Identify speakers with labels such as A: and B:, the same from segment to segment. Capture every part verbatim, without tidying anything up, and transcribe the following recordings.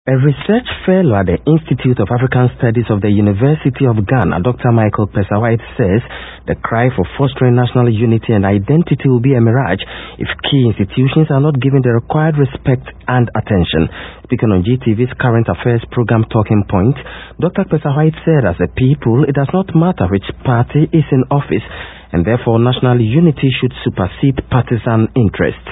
A: A research fellow at the Institute of African Studies of the University of Ghana, Doctor Michael Pesa-White, says the cry for fostering national unity and identity will be a mirage if key institutions are not given the required respect and attention. Speaking on G T V's Current Affairs program Talking Point, Doctor Pesa-White said as a people, it does not matter which party is in office, and therefore national unity should supersede partisan interests.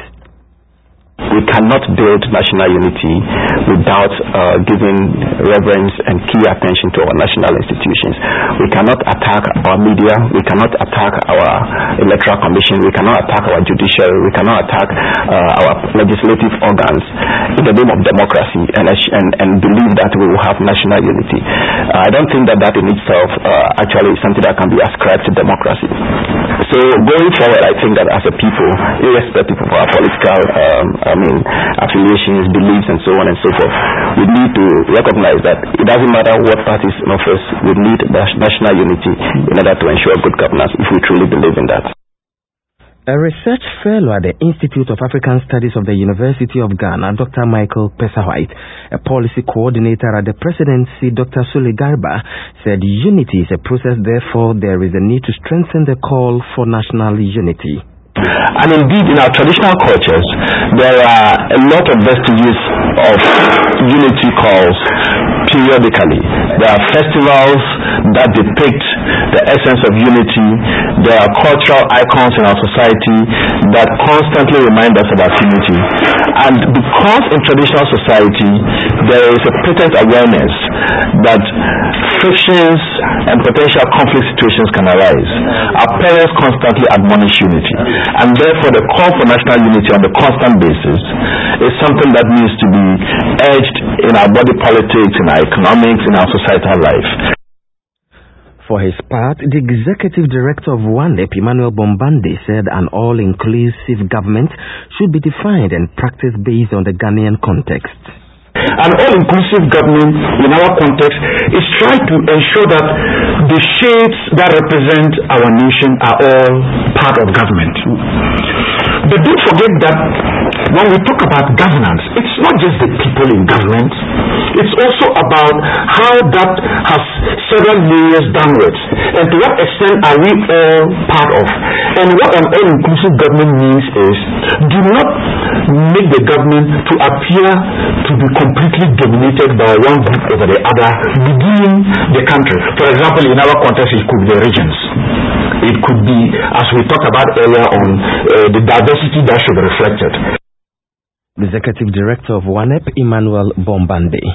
B: We cannot build national unity without uh, giving reverence and key attention to our national institutions. We cannot attack our media, we cannot attack our electoral commission, we cannot attack our judiciary, we cannot attack uh, our legislative organs in the name of democracy and, and, and believe that we will have national unity. Uh, I don't think that that in itself uh, actually is something that can be ascribed to democracy. So going forward, I think that as a people, irrespective of our political um, I mean, affiliations, beliefs, and so on and so forth, we need to recognize that it doesn't matter what parties in office, we need national unity in order to ensure good governance if we truly believe in that.
A: A research fellow at the Institute of African Studies of the University of Ghana, Doctor Michael Pesa-White, a policy coordinator at the presidency, Doctor Sule Garba, said unity is a process, therefore there is a need to strengthen the call for national unity.
C: And indeed, in our traditional cultures, there are a lot of vestiges of unity calls periodically. There are festivals that depict the essence of unity. There are cultural icons in our society that constantly remind us about unity. And because in traditional society, there is a patent awareness that frictions and potential conflict situations can arise, our parents constantly admonish unity. And therefore, the call for national unity on a constant basis is something that needs to be urged in our body politics, in our economics, in our societal life.
A: For his part, the executive director of WANEP, Emmanuel Bombande, said an all-inclusive government should be defined and practiced based on the Ghanaian context.
C: An all-inclusive government in our context is trying to ensure that the shades that represent our nation are all part of government. But don't forget that when we talk about governance, it's not just the people in government, it's also about how that has several layers downwards, and to what extent are we all part of. And what an all-inclusive government means is, do not make the government to appear to be completely dominated by one group over the other within the country. For example, in our context, it could be the regions. It could be, as we talked about earlier on, uh, the diversity that should be reflected.
A: The Executive Director of WANEP, Emmanuel Bombande.